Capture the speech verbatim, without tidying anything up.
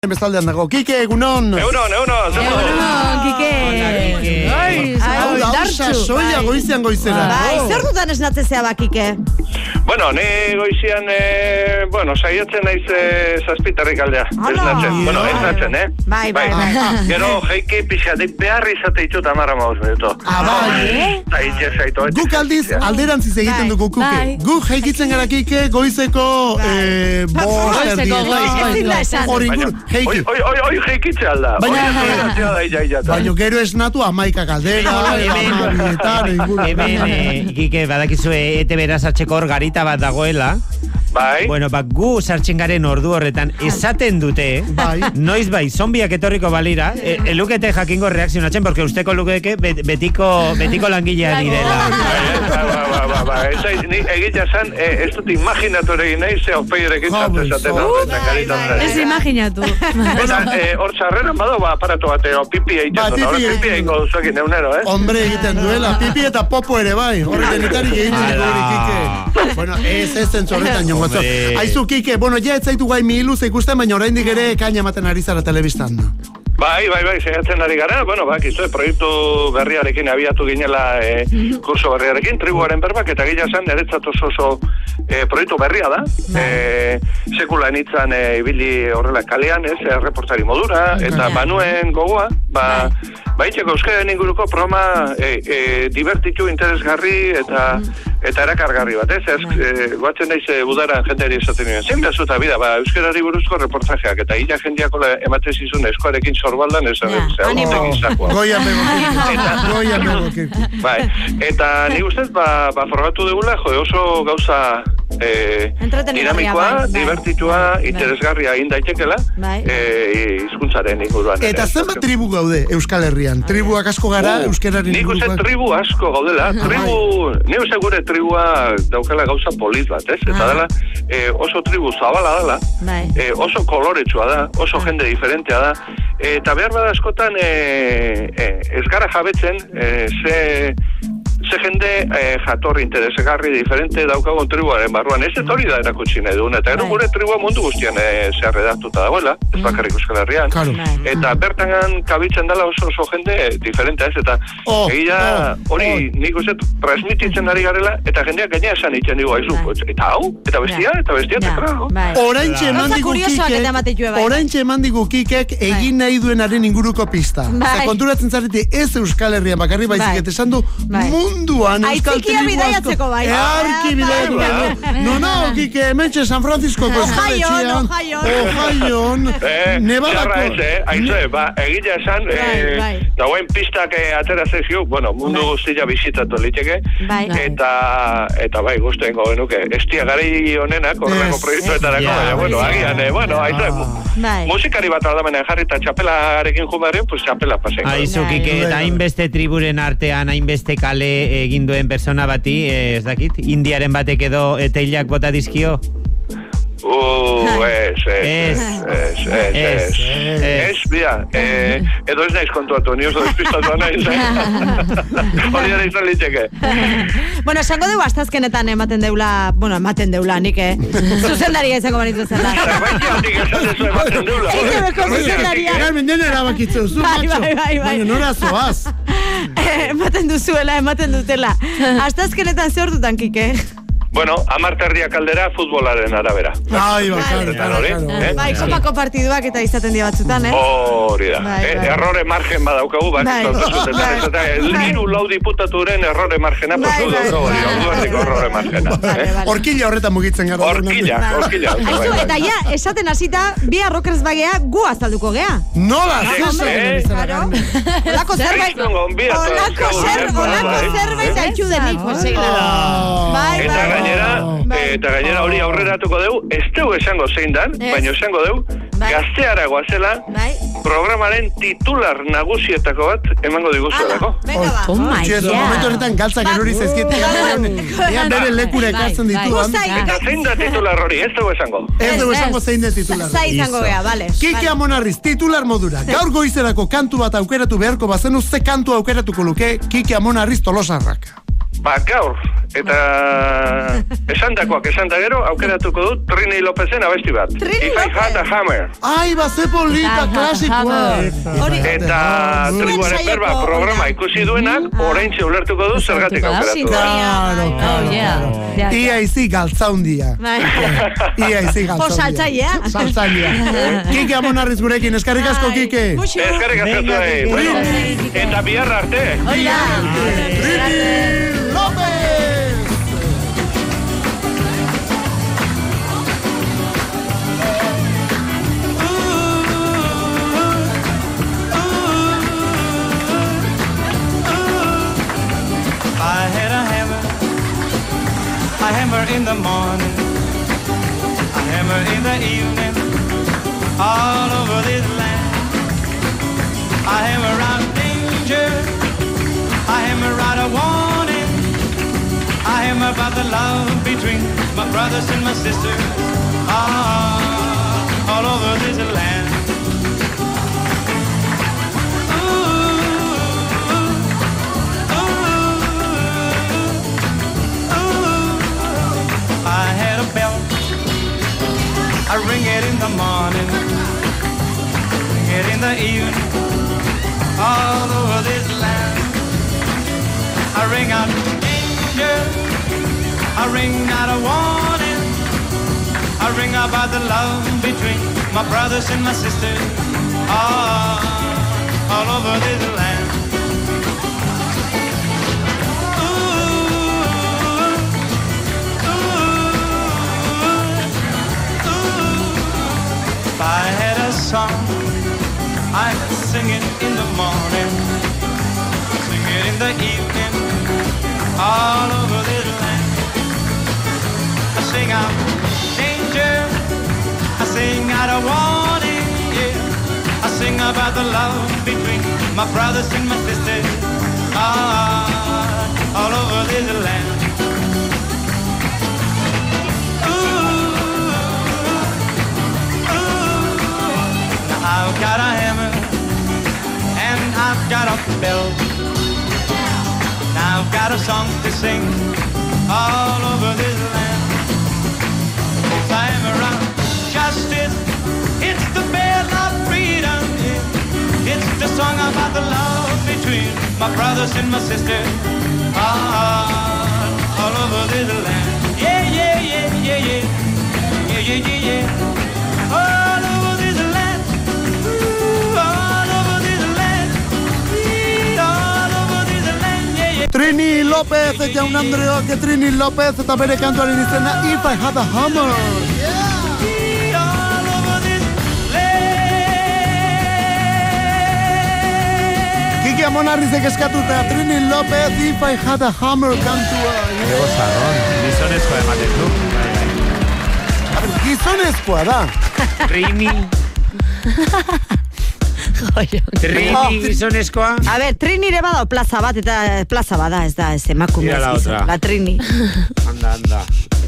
Bestaldean dago, Kike, egunon! Egunon, egunon! Egunon, Kike! Ai, hau da, hausa, soia goizian goizera. Bai, zer dutan esnatzezea ba, Kike? Bueno, ne goizian, eh, bueno, saiatzen naiz eh, zazpitarrik aldea. Esnatzen, bueno, esnatzen, eh? Bai, bai, bai. Gero, jeike pixatik behar izate ditut amarra maus minuto. Ah, bai! Zaitxe zaitu. Guk aldiz, alderantziz egiten dugu, Kuke. Guk jeikitzen gara, Kike, goizeko, eh, bost erdi. Hori gur, Oi, oi, oi, oi, jeikitze alda. Baina gero esnatu amaika galdera, amabietan, inguru. Hemen, Kike, badakizue, ete beraz atxeko hor garita bat dagoela. Bai. Bueno, ba, gu sartzen garen ordu horretan esaten dute, bai. Noiz bai, zombiak etorriko balira, e, elukete jakingo reakzionatzen, porque usteko lukeke bet, betiko, betiko langilea direla. Ba, ba, ba, ba, ba, ez ni egitea zan, ez dut imaginatu egin nahi, ze aufeirekin zatu esaten. Ez imaginatu. Eta, hor txarreran bado, ba, aparato bateo, pipi egiten dut, hori pipi egin gozuekin egunero, eh? Hombre egiten duela, pipi eta popo ere bai, hori denetarik egiten dugu hori, Kike. Bueno, ez ez zentzorretan jongo. Aizu, Kike, bueno, ja ez zaitu gai mihiluz ikusten, baina oraindik ere kaina ematen ari zara telebistan. Bai, bai, bai, saiatzen ari gara, bueno, bak, izue, proiektu berriarekin abiatu ginela e, kurso berriarekin, tribuaren berbak, eta gila zan, eretzat oso oso e, proiektu berria da, e, sekula nitzan e, ibili horrela kalean, ez, e, reportari modura, eta banuen gogoa, ba, baitxeko euskaren inguruko programa e, e, divertitu, interesgarri, eta eta erakargarri bat, ez, ez, e, guatzen naiz e, udaran jendeari esaten nuen, zein da zuta bida, ba, euskarari buruzko reportajeak, eta illa jendeako ematen zizun eskoarekin sorbaldan, ez, ez, ez, goia mego, goia mego, bai, eta nik ustez, ba, ba, formatu degula, jo, oso gauza e, dinamikoa, divertitua, interesgarria egin daitekela, e, hizkuntzaren inguruan. Eta zenbat tribu gaude Euskal Herrian? Tribuak asko gara, euskararen inguruan? Nik uste tribu asko gaudela, tribu, nik uste gure tribua daukela gauza polit bat, ez? Eta dela, e, oso tribu zabala dela, e, oso koloretsua da, oso jende diferentea da, eta behar bada askotan e, e, ez gara jabetzen, e, ze... ze jende eh, jatorri interesgarri diferente daukagun tribuaren barruan. Ez hori da erakutsi nahi duen. Eta ero gure tribua mundu guztian eh, zehar redaktuta dagoela, ez bakarrik Euskal Herrian. Eta bertan kabitzen dela oso oso jende diferentea ez. Eta oh, egia hori oh, nik uste transmititzen ari garela, eta jendeak gaina esan itzen digu haizu. Eta hau, eta bestia, eta bestia, eta krago. Oraintxe eman digu Kikek, oraintxe eman digu Kikek egin nahi duenaren inguruko pista. Eta konturatzen zarete ez Euskal Herrian bakarri baizik, eta esan du munduan euskal tribu asko. Earki bidaiatzeko. No, no, Kike, hementxe San Franciscoko eskaletxean. Ohaion. Nevadako. Aizu, ba, egila esan, dagoen pistak atera zezio, bueno, mundu guztia bizitatu liteke, eta, eta bai, guztien gobe nuke, estia gari honenak, horreko proiektuetarako, baina, bueno, agian, bueno, aizu, musikari bat aldamenean jarri eta txapelarekin jumaren, pues txapela pasen. Aizu, Kike, eta hainbeste triburen artean, hainbeste kale egin duen persona bati, ez dakit, indiaren batek edo teilak bota dizkio? Uh, ez, ez, ez, ez, ez, ez, bia, edo ez naiz kontuatu, ni oso despistatu naiz, hori da izan liteke. Bueno, esango dugu astazkenetan ematen deula, bueno, ematen deula, nik, eh? Zuzendaria izango banitu zen da. Zerbaitia nik esan ez ematen deula. Eitebeko zuzendaria. Egan menden erabakitzen, zu, macho. Baina nora zoaz. Ematen duzuela, ematen dutela. Astazkenetan ze hortutan, Kike? Bueno, amarterdiak aldera futbolaren arabera. Ai, bakar, bakar. Bai, kopako partiduak eta izaten dira batzutan, eh? Hori da. Errore margen badaukagu, bat. Liru lau diputaturen errore margena, posu daukagu, orduartiko errore margena. Horkila horretan mugitzen gara. Horkila, horkila. Eta ja, esaten hasita, bi arrokrez bagea, gu azalduko gea. Nola, Olako zerbait, olako zerbait haitxu denik, bai, bai. Gainera, eta gainera hori aurreratuko dugu, ez dugu esango zein dan, baina esango dugu, gazteara goazela, programaren titular nagusietako bat emango diguzuelako. Oh my God. Momentu horretan galtzak erori zaizkietan, egan bere lekura ekartzen dituan. Eta zein da titular hori, ez dugu esango. Ez dugu esango zein da titular. Zai izango gea, bale. Kike Amonarriz, titular modura. Gaur goizerako kantu bat aukeratu beharko bazenu, ze kantu aukeratuko luke Kike Amonarriz Tolosarrak. Ba, gaur, eta esan dakoak esan da gero, aukeratuko dut Trini Lopezen abesti bat. Trini If I had a hammer. Ai, baze polita, klasikoa. Eta tribuaren berba programa ikusi duenak, oraintxe ulertuko du zergatik aukeratu. Claro, claro. Ia izi galtzaundia. Ia izi galtzaundia. Po saltzailea. Saltzailea. Kike Amonarriz gurekin, eskarrik asko, Kike. Eskarrik asko zuei. Eta bihar arte. Oida. Trini López. I had a hammer, a hammer in the morning, a hammer in the evening, all over this land. I hammer out danger, I hammer out a warning, I hammer about the love between my brothers and my sisters, all, all over this land. I had a bell, I ring it in the morning, ring it in the evening, all over this land. I ring out danger, I ring out a warning, I ring about the love between my brothers and my sisters, all, all over this land. If I had a song, I'd sing it in the morning, sing it in the evening, all over this land. I sing out danger, I sing out a warning, yeah. I sing about the love between my brothers and my sisters, ah, all over this land. I've got a hammer and I've got a bell. Now I've got a song to sing all over this land. It's a hammer of justice, it's the bell of freedom, yeah. It's the song about the love between my brothers and my sisters, ah, all over this land. Yeah, yeah, yeah, yeah, yeah, yeah, yeah, yeah, yeah. All over this land. Trini López, jaun Andreok, Trini López, eta bere kantuaren izena If I Had a Hammer. Kike Amonarrizek eskatuta, Trini López, If I Had a Hammer kantua. Ego zarron, gizonezkoa ematen du. Gizonezkoa da. Trini... Trini gizonezkoa. A ver, Trini ere bada plaza bat, eta plaza bada, ez da, ez emakume. Mira la otra. La Trini. Anda, anda.